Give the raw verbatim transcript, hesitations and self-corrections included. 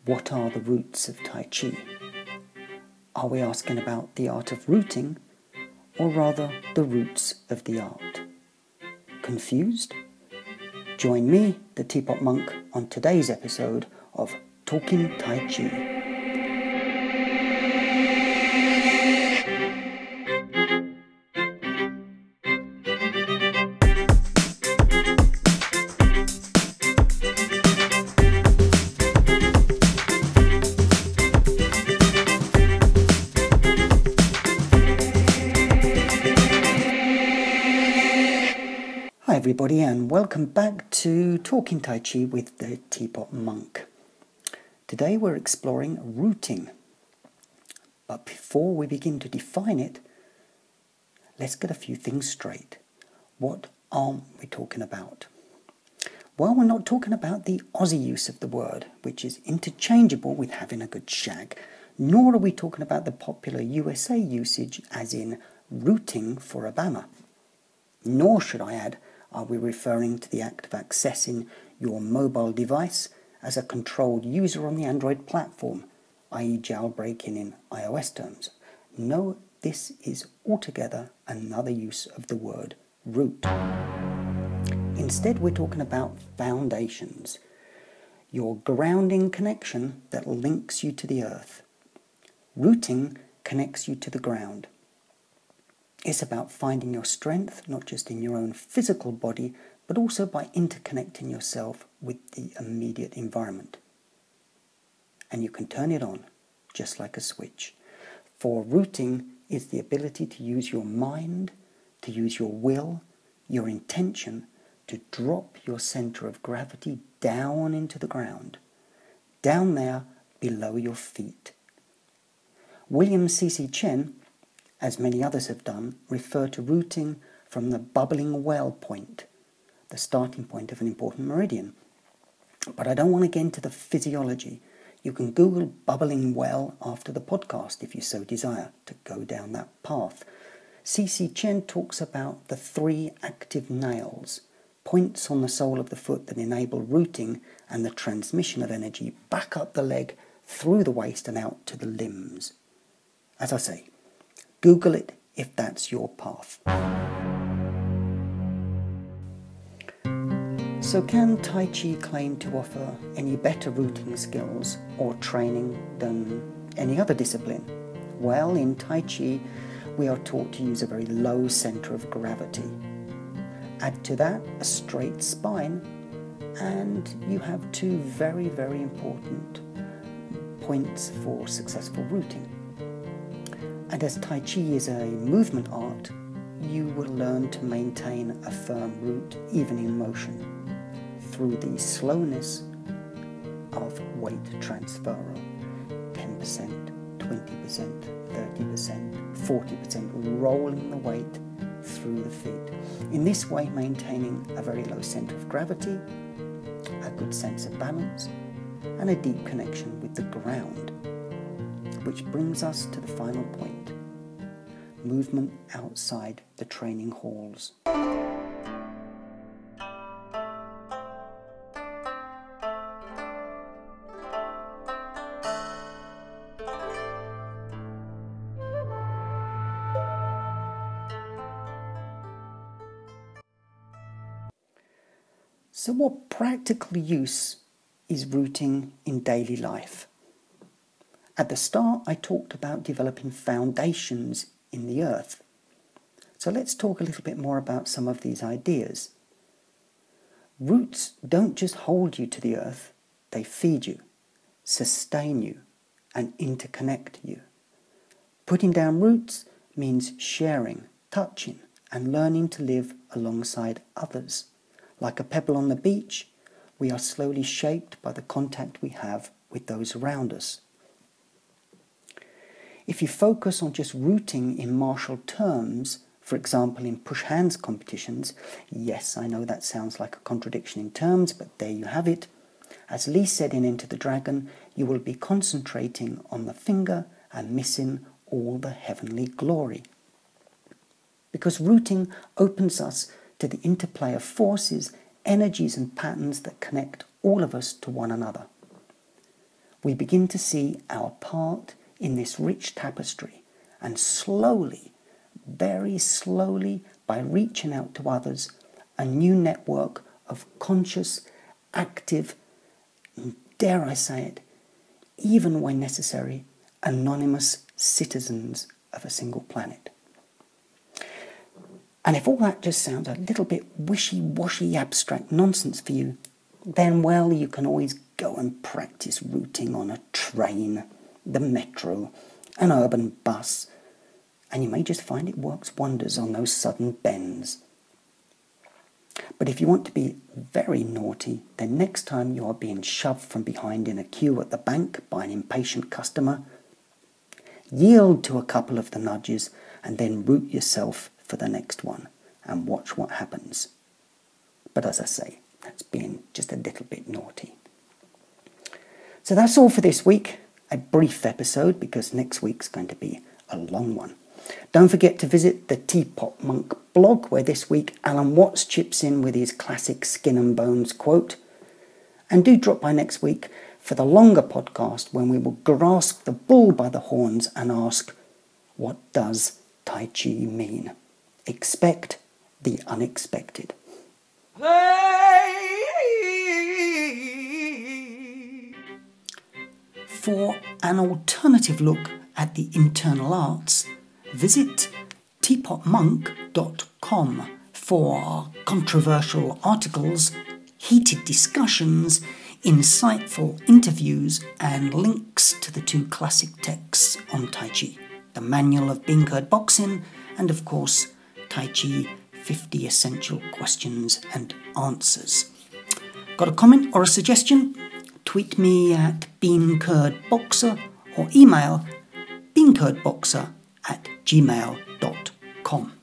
What are the roots of Tai Chi? Are we asking about the art of rooting, or rather the roots of the art? Confused? Join me, the Teapot Monk, on today's episode of Talking Tai Chi. Hi everybody, and welcome back to Talking Tai Chi with the Teapot Monk. Today we're exploring rooting. But before we begin to define it, let's get a few things straight. What aren't we talking about? Well, we're not talking about the Aussie use of the word, which is interchangeable with having a good shag, nor are we talking about the popular U S A usage as in rooting for a bammer. Nor, should I add, are we referring to the act of accessing your mobile device as a controlled user on the Android platform, that is jailbreaking in iOS terms. No, this is altogether another use of the word root. Instead, we're talking about foundations, your grounding connection that links you to the earth. Rooting connects you to the ground. It's about finding your strength, not just in your own physical body, but also by interconnecting yourself with the immediate environment. And you can turn it on, just like a switch. For rooting is the ability to use your mind, to use your will, your intention, to drop your center of gravity down into the ground, down there below your feet. William C C Chen, as many others have done, refer to rooting from the bubbling well point, the starting point of an important meridian. But I don't want to get into the physiology. You can Google bubbling well after the podcast if you so desire to go down that path. C C Chen talks about the three active nails, points on the sole of the foot that enable rooting and the transmission of energy back up the leg, through the waist and out to the limbs. As I say, Google it if that's your path. So can Tai Chi claim to offer any better rooting skills or training than any other discipline? Well, in Tai Chi, we are taught to use a very low center of gravity. Add to that a straight spine, and you have two very, very important points for successful rooting. And as Tai Chi is a movement art, you will learn to maintain a firm root even in motion through the slowness of weight transfer of ten percent, twenty percent, thirty percent, forty percent, rolling the weight through the feet. In this way, maintaining a very low center of gravity, a good sense of balance, and a deep connection with the ground. Which brings us to the final point: movement outside the training halls. So what practical use is rooting in daily life? At the start, I talked about developing foundations in the earth. So let's talk a little bit more about some of these ideas. Roots don't just hold you to the earth, they feed you, sustain you, and interconnect you. Putting down roots means sharing, touching, and learning to live alongside others. Like a pebble on the beach, we are slowly shaped by the contact we have with those around us. If you focus on just rooting in martial terms, for example in push hands competitions, yes, I know that sounds like a contradiction in terms, but there you have it. As Lee said in Enter the Dragon, you will be concentrating on the finger and missing all the heavenly glory. Because rooting opens us to the interplay of forces, energies and patterns that connect all of us to one another. we begin to see our part in this rich tapestry, and slowly, very slowly, by reaching out to others, a new network of conscious, active, dare I say it, even when necessary, anonymous citizens of a single planet. And if all that just sounds a little bit wishy-washy abstract nonsense for you, then, well, you can always go and practice routing on a train, the metro, an urban bus, and you may just find it works wonders on those sudden bends. But if you want to be very naughty, then next time you are being shoved from behind in a queue at the bank by an impatient customer, yield to a couple of the nudges and then route yourself for the next one and watch what happens. But as I say, that's being just a little bit naughty. So that's all for this week. A brief episode because next week's going to be a long one. Don't forget to visit the Teapot Monk blog, where this week Alan Watts chips in with his classic skin and bones quote. And do drop by next week for the longer podcast when we will grasp the bull by the horns and ask, what does Tai Chi mean? Expect the unexpected. For an alternative look at the internal arts, visit teapot monk dot com for controversial articles, heated discussions, insightful interviews, and links to the two classic texts on Tai Chi, the Manual of Beancurd Boxing, and of course, Tai Chi fifty Essential Questions and Answers. Got a comment or a suggestion? Tweet me at beancurdboxer or email beancurdboxer at gmail dot com.